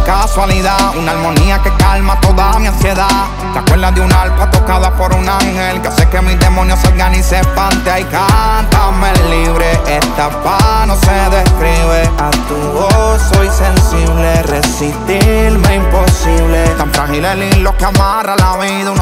casualidad, una armonía que calma toda mi ansiedad. ¿Te acuerdas de una arpa tocada por un ángel que hace que mis demonios salgan y se espante? Ay, cántame libre, esta paz no se describe. A tu voz soy sensible, resistirme imposible. Tan frágil el hilo que amarra la vida.